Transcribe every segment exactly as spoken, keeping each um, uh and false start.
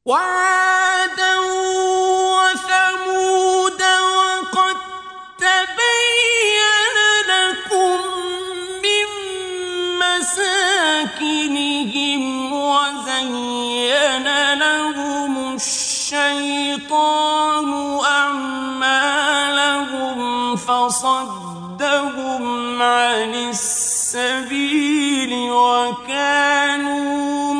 وعادا وثمود وقد تبين لكم من مساكنهم وزين لهم الشيطان أعمالهم فصدهم عن السبيل وكانوا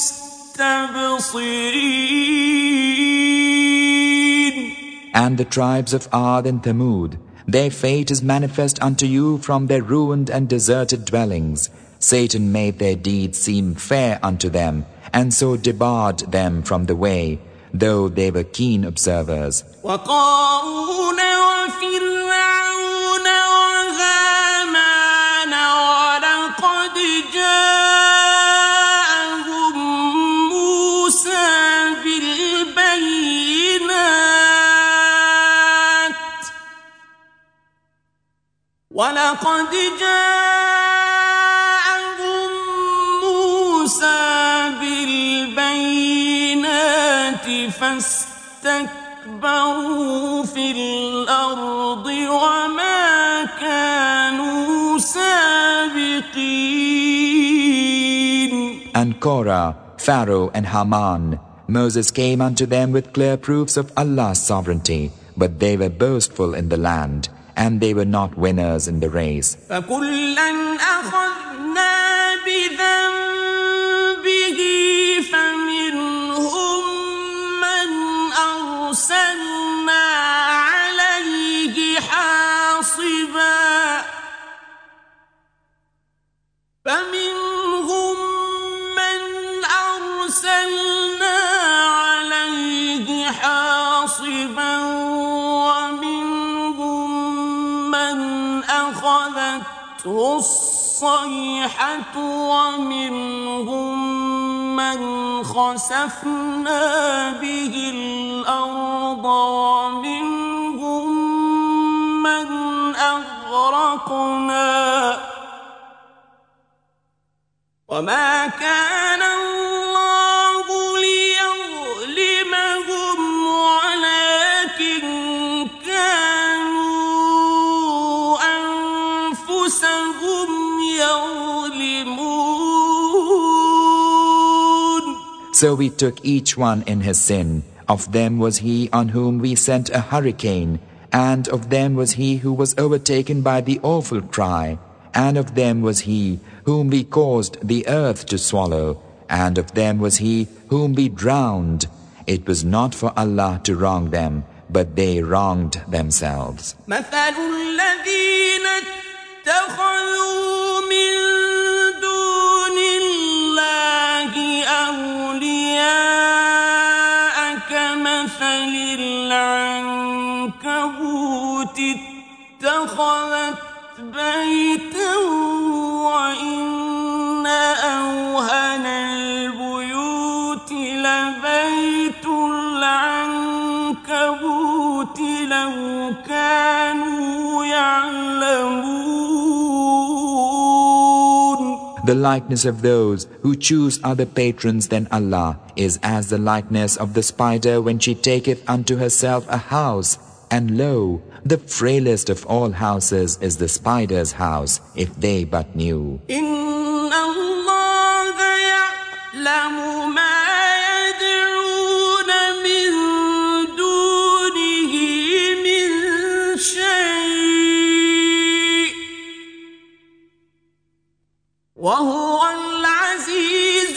مستبصرين. And the tribes of Ad and Thamud, their fate is manifest unto you from their ruined and deserted dwellings. Satan made their deeds seem fair unto them, and so debarred them from the way, though they were keen observers. وقارون وفرعون وهامان ولقد جاءهم موسى بالبينات ولقد جاءهم موسى بالبينات فاستكبروا في الأرض وما كانوا سابقين. And Korah, Pharaoh and Haman, Moses came unto them with clear proofs of Allah's sovereignty, but they were boastful in the land, and they were not winners in the race. فَكُلًّا أَخَذْنَا بِذَنبِهِ فَمِنْهُمْ مَنْ أَرْسَلْنَا عَلَيْهِ حَاصِبًا فَمِنْهُمْ مَنْ أَرْسَلْنَا عَلَيْهِ حَاصِبًا وَمِنْهُمْ مَنْ أَخَذَتْهُ الصَّيْحَةُ وَمِنْهُمْ مَنْ خَسَفْنَا بِهِ الْأَرْضَ وَمِنْهُمْ مَنْ أَغْرَقْنَا وَمَا كَانَ اللَّهُ لِيَظْلِمَهُمْ وَلَكِنْ كَانُوا أَنفُسَهُمْ يَظْلِمُونَ. So we took each one in his sin. Of them was he on whom we sent a hurricane, and of them was he who was overtaken by the awful cry, and of them was he whom we caused the earth to swallow, and of them was he whom we drowned. It was not for Allah to wrong them, but they wronged themselves. مثل الذين اتخذوا من دون الله أولياء كمثل العنكبوت اتخذت بيتا وإن أوهن البيوت لبيت العنكبوت لو كانوا يعلمون. The likeness of those who choose other patrons than Allah is as the likeness of the spider when she taketh unto herself a house, and lo, the frailest of all houses is the spider's house, if they but knew. إن الله يعلم ما يدعون من دونه من شيء وهو العزيز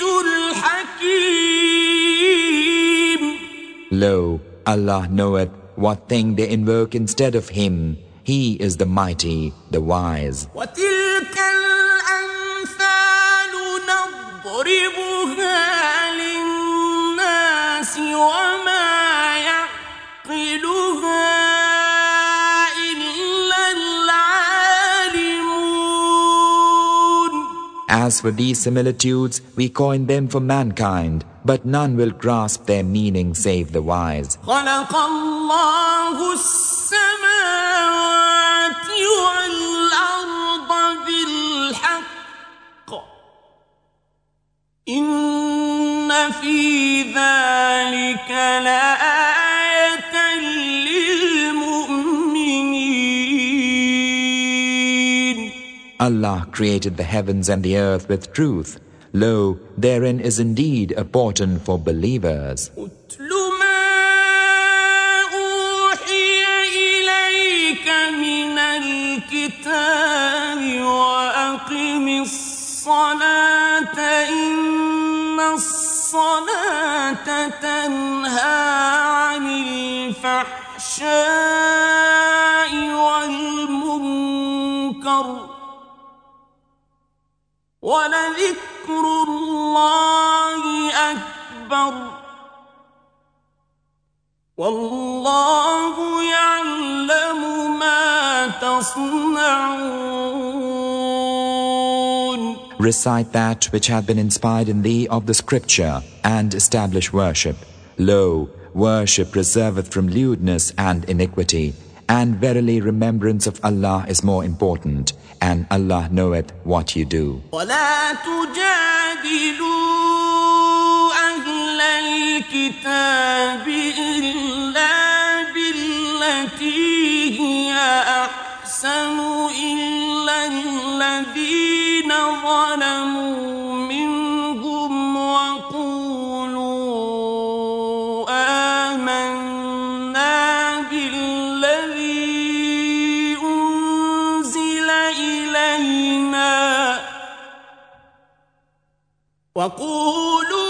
الحكيم. Lo, Allah knoweth what thing they invoke instead of Him. He is the mighty, the wise. وتلك الأمثال نضربها للناس وما يعقلها إلا العالمون. As for these similitudes, we coin them for mankind, but none will grasp their meaning save the wise. خلق الله السماوات والأرض بالحق إن في ذلك لآية للمؤمنين. Allah created the heavens and the earth with truth. Lo, therein is indeed a portent for believers. أتل ما أوحي إليك من الكتاب وأقم الصلاة إن الصلاة تنهى عن الفحشاء والمنكر ولذكر الله أكبر والله يعلم ما تصنعون. Recite that which hath been inspired in thee of the scripture, and establish worship. Lo, worship preserveth from lewdness and iniquity, and verily remembrance of Allah is more important, and Allah knoweth what you do. ولا تجادلوا أهل الكتاب إلا بالتي هي أحسن إلا الذين ظلموا منهم وقولوا آمنا بالذي أنزل إلينا وقولوا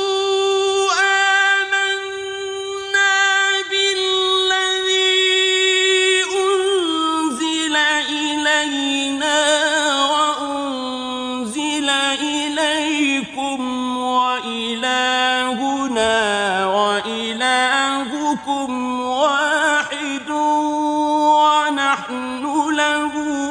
واحد ونحن له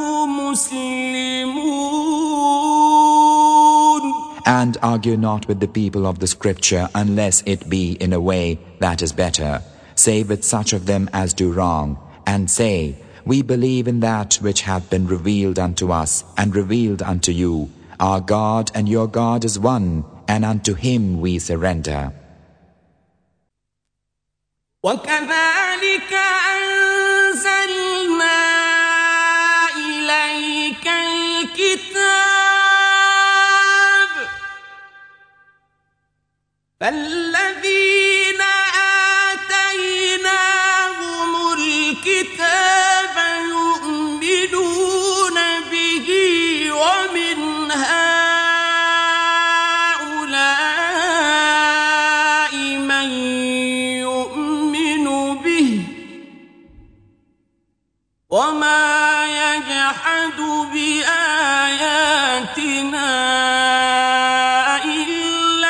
مسلمون. And argue not with the people of the scripture unless it be in a way that is better, save with such of them as do wrong, and say, we believe in that which hath been revealed unto us and revealed unto you. Our God and your God is one, and unto him we surrender. وكذلك أنزلنا إليك الكتاب فالذين آتيناهم الكتاب يؤمنون به ومن هؤلاء من وما يجحد بآياتنا إلا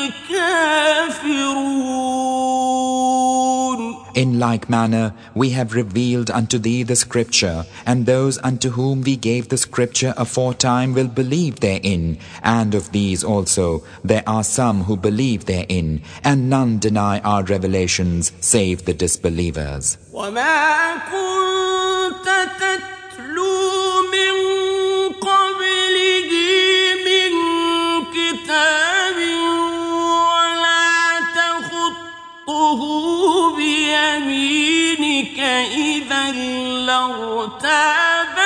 الكافرون. In like manner, we have revealed unto thee the scripture, and those unto whom we gave the scripture aforetime will believe therein, and of these also there are some who believe therein, and none deny our revelations save the disbelievers. وما كنت تتلو من قبله من كتاب ولا تخطه بيمينك إذا لارتاب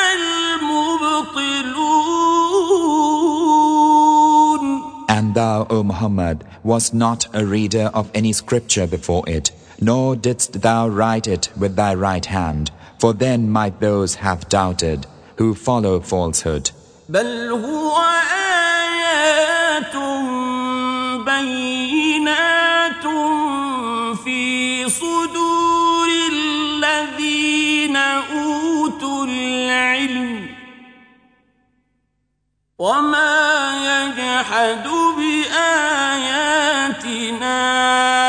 المبطلون. And thou, O Muhammad, wast not a reader of any scripture before it, nor didst thou write it with thy right hand, for then might those have doubted who follow falsehood. بل هو آيات بينات في صدور الذين أوتوا العلم وما يجحد بآياتنا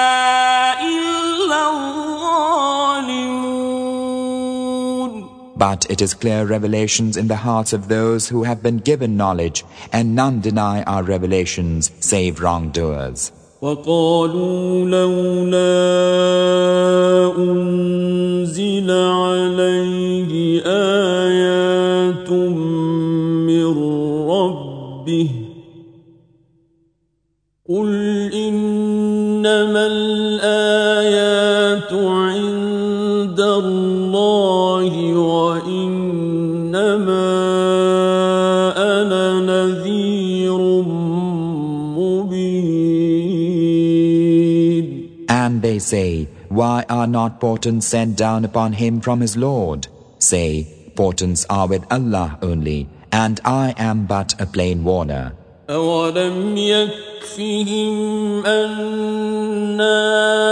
But it is clear revelations in the hearts of those who have been given knowledge, and none deny our revelations save wrongdoers. وقالوا لولا أنزل عليه آيات من ربه قل إنما الآيات عند الله وإنما أنا نذير مبين. And they say, why are not portents sent down upon him from his Lord? Say, portents are with Allah only, and I am but a plain warner. أَوَلَمْ يَكْفِهِمْ أَنَّا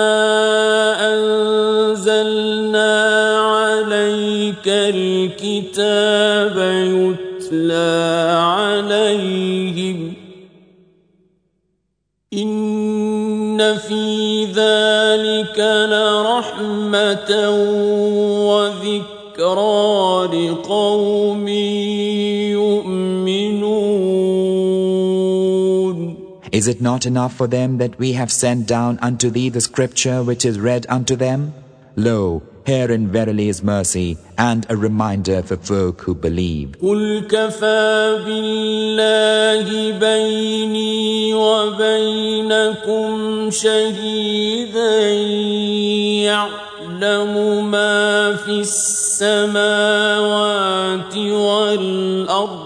أَنزَلْنَا عَلَيْكَ الْكِتَابَ يُتْلَى عَلَيْهِمْ إِنَّ فِي ذَلِكَ لَرَحْمَةً وَذِكْرَى لِقَوْمٍ يُؤْمِنُونَ. Is it not enough for them that we have sent down unto thee the scripture which is read unto them? Lo, herein verily is mercy and a reminder for folk who believe. قُلْ كَفَى بِاللَّهِ بَيْنِي وَبَيْنَكُمْ شَهِيدًا يَعْلَمُ مَا فِي السَّمَاوَاتِ وَالْأَرْضِ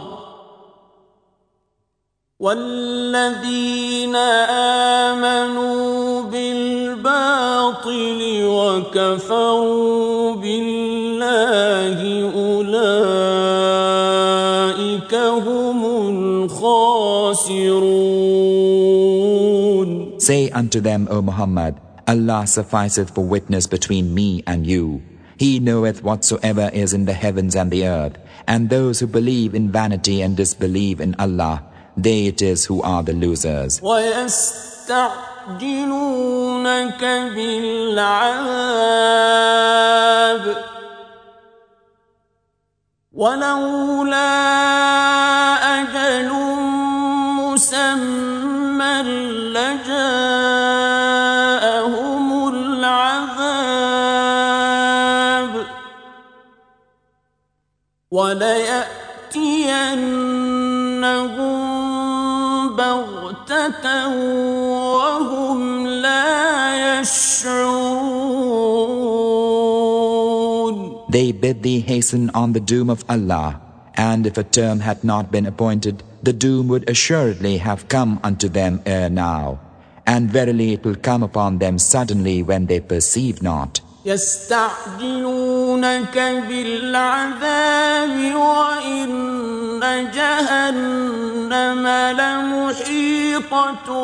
وَالَّذِينَ آمَنُوا بِالْبَاطِلِ وَكَفَرُوا بِاللَّهِ أُولَئِكَ هُمُ الْخَاسِرُونَ. Say unto them, O Muhammad, Allah sufficeth for witness between me and you. He knoweth whatsoever is in the heavens and the earth, and those who believe in vanity and disbelieve in Allah, they it is who are the losers. وَيَسْتَعْجِلُونَكَ بِالْعَذَابِ وَلَوْلَا أَجَلٌ مُّسَمًّى لَّجَاءَهُمُ الْعَذَابُ وَلَيَأْتِيَنَّهُم بَغْتَةً وَهُمْ لَا يَشْعُرُونَ. They bid thee hasten on the doom of Allah, and if a term had not been appointed, the doom would assuredly have come unto them ere now, and verily it will come upon them suddenly when they perceive not. يَسْتَعْجِلُونَكَ بِالْعَذَابِ وَإِنَّ جَهَنَّمَ لَمُحِيطَةٌ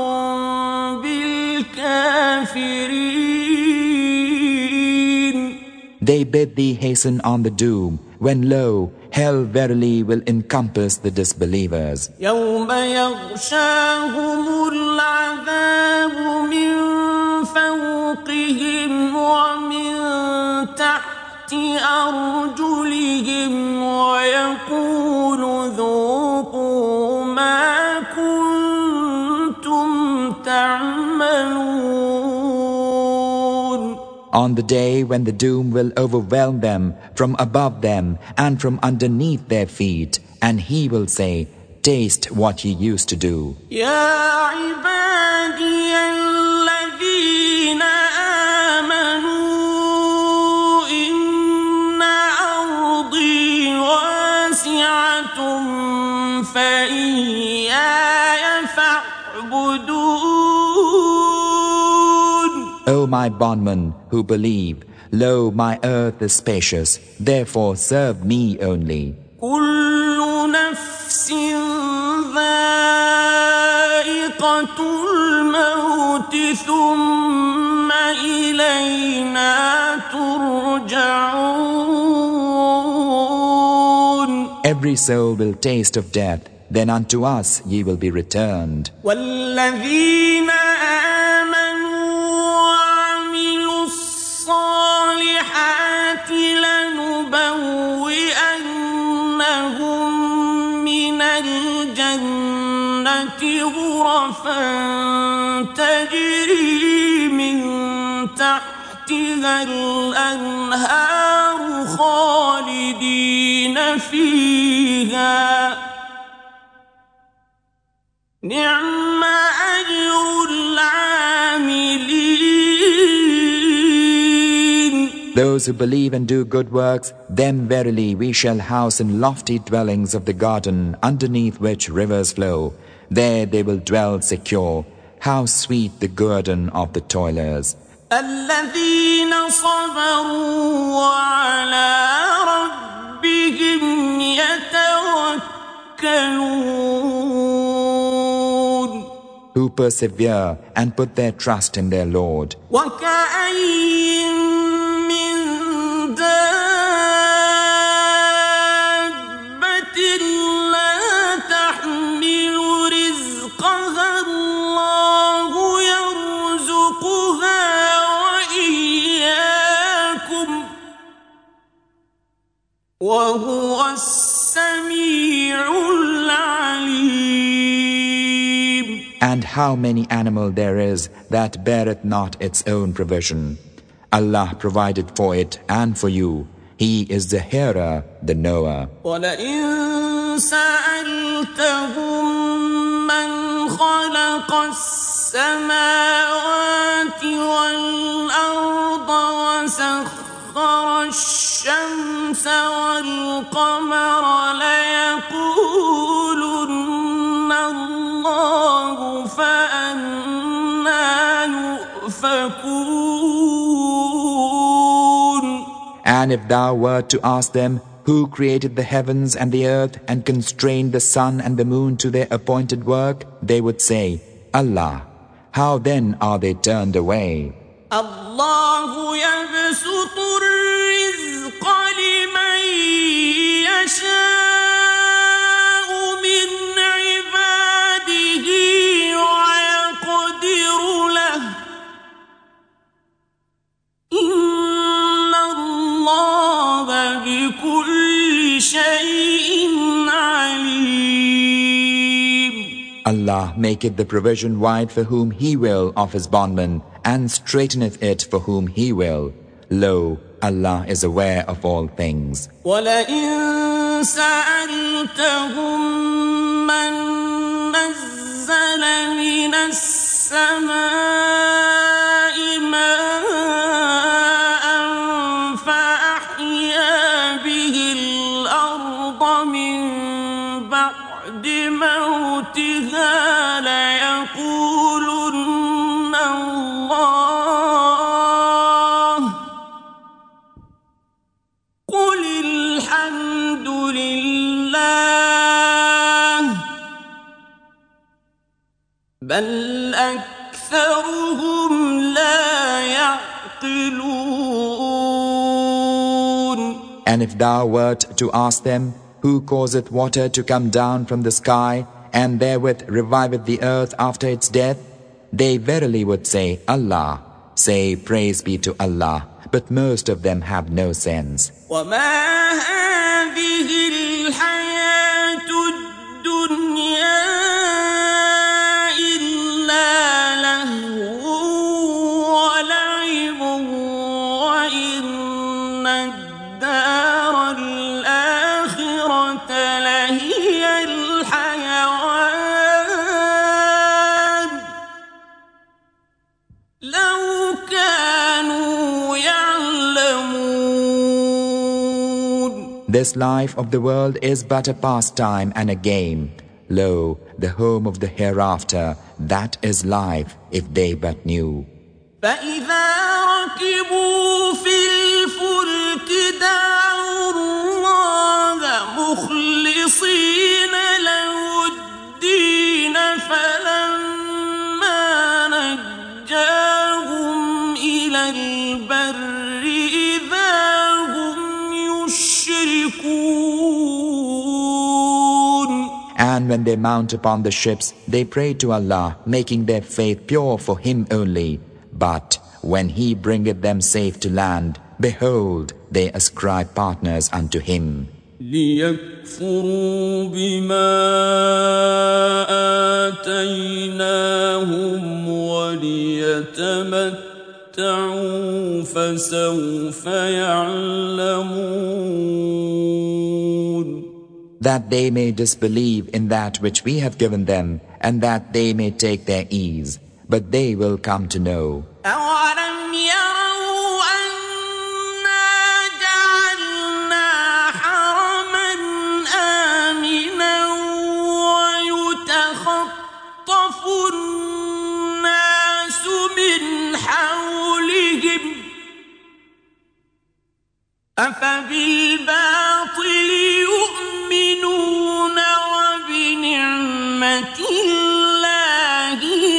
بِالْكَافِرِينَ. They bid thee hasten on the doom, when lo, hell verily will encompass the disbelievers. يَوْمَ يَغْشَاهُمُ الْعَذَابُ مِنْ فَوْقِهِمْ وَمِنْ تَحْتِ أَرْجُلِهِمْ وَيَقُولُ ذُوقُوا مَا كُنْتُمْ تَعْمَلُونَ. On the day when the doom will overwhelm them from above them and from underneath their feet, and he will say, taste what ye used to do. يَا عِبَادِيَ الَّذِينَ آمَنُوا إِنَّ أَرْضِي وَاسِعَةٌ فَإِيَّايَ فَاعْبُدُونِ. O my bondman who believe, lo, my earth is spacious, therefore serve me only. كُلُّ نَفْسٍ ذَائِقَةُ الْمَوْتِ ثُمَّ إِلَيْنَا تُرْجَعُونَ. Every soul will taste of death, then unto us ye will be returned. وَالَّذِينَ الصالحات لنبوئنهم من الجنة غرفا تجري من تحتها الأنهار خالدين فيها نعم أجر العاملين. Those who believe and do good works, them verily we shall house in lofty dwellings of the garden, underneath which rivers flow. There they will dwell secure. How sweet the guerdon of the toilers. الذين صبروا وعلى ربهم يتوكلون. Who persevere and put their trust in their Lord. وكأين من دابة لا تحمل رزقها الله يرزقها وإياكم وهو السميع العليم. And how many animal there is that beareth not its own provision. Allah provided for it and for you. He is the hearer, the knower. وَلَئِن سَأَلْتَهُم مَّنْ خَلَقَ السَّمَاوَاتِ وَالْأَرْضَ وَسَخَّرَ الشَّمْسَ وَالْقَمَرَ لَيَقُولُنَّ اللَّهُ فَأَنَّىٰ يُؤْفَكُونَ. And if thou wert to ask them, who created the heavens and the earth and constrained the sun and the moon to their appointed work, they would say, Allah. How then are they turned away? الله يبسط الرزق لمن يشاء من عباده ويقدر له إن الله بكل شيء عليم. Allah maketh the provision wide for whom He will of His bondmen, and straighteneth it for whom He will. Lo, Allah is aware of all things. وَلَئِن سَأَلْتَهُم مَّن نَّزَّلَ مِنَ السَّمَاءِ مَاءً فَأَحْيَا بِهِ الْأَرْضَ مِن بَعْدِ مَوْتِهَا لَيَقُولُنَّ اللَّهُ قُلِ الْحَمْدُ لِلَّهِ بَلْ أَكْثَرُهُمْ لَا يَعْقِلُونَ. And if thou wert to ask them, who causeth water to come down from the sky, and therewith reviveth the earth after its death, they verily would say, Allah. Say, praise be to Allah, but most of them have no sense. وَمَا هَٰذِهِ الْحَيَاةُ الدُّنْيَا إِلَّا لَهْوٌ وَلَعِبٌ وَإِنَّ الدَّارَ الْآخِرَةَ لَهِيَ الْحَيَوَانُ لَوْ كَانُوا يَعْلَمُونَ. This life of the world is but a pastime and a game. Lo, the home of the hereafter, that is life, if they but knew. فَإِذَا رَكِبُوا فِي الْفُلْكِ دَعَوُا اللَّهَ مُخْلِصِينَ لَهُ الدِّينَ فَلَمَّا نَجَّاهُمْ إِلَى الْبَرِّ إِذَا هُمْ يُشْرِكُونَ. And when they mount upon the ships, they pray to Allah, making their faith pure for Him only. But when He bringeth them safe to land, behold, they ascribe partners unto Him. لِيَكْفُرُوا بِمَا آتَيْنَاهُمْ وَلِيَتَمَتَّعُوا فَسَوْفَ يَعْلَمُونَ. that they may disbelieve in that which we have given them, and that they may take their ease. But they will come to know. أَوَلَمْ يَرَوْا أَنَّا جَعَلْنَا حَرَمًا آمِنًا وَيُتَخَطَّفُ النَّاسُ مِنْ حَوْلِهِمْ أَفَبِالْبَاطِلِ يُؤْمِنُونَ وَبِنِعْمَةِ اللَّهِ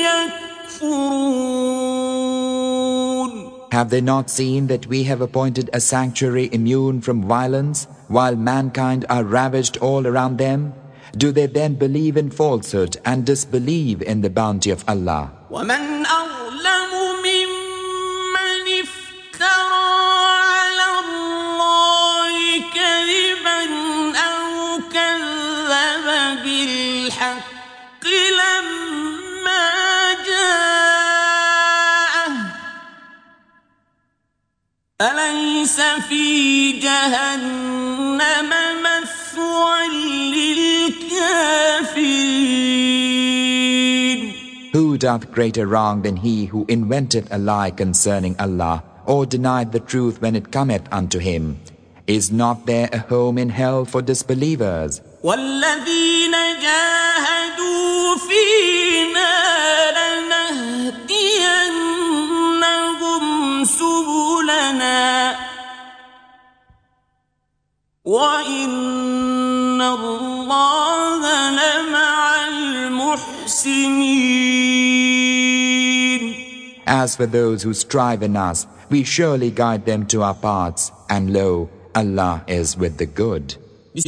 يَكْفُرُونَ. Have they not seen that we have appointed a sanctuary immune from violence, while mankind are ravaged all around them? Do they then believe in falsehood and disbelieve in the bounty of Allah? وَمَنْ أَظْلَمُ مِمَّنِ افْتَرَى عَلَى اللَّهِ كَذِبًا أَوْ كَذَّبَ بِالْحَقِّ لَمَّا جَاءَهُ أَلَيْسَ فِي جَهَنَّمَ مَثْوًى لِلْكَافِرِينَ. Who doth greater wrong than he who inventeth a lie concerning Allah, or denied the truth when it cometh unto him? Is not there a home in hell for disbelievers? وَالَّذِينَ جَاهَدُوا فِينَا لَنَهْدِيَنَّهُمْ سُبُلَنَا وَإِنَّ اللَّهَ لَمَعَ الْمُحْسِنِينَ. As for those who strive in us, we surely guide them to our paths, and lo, Allah is with the good.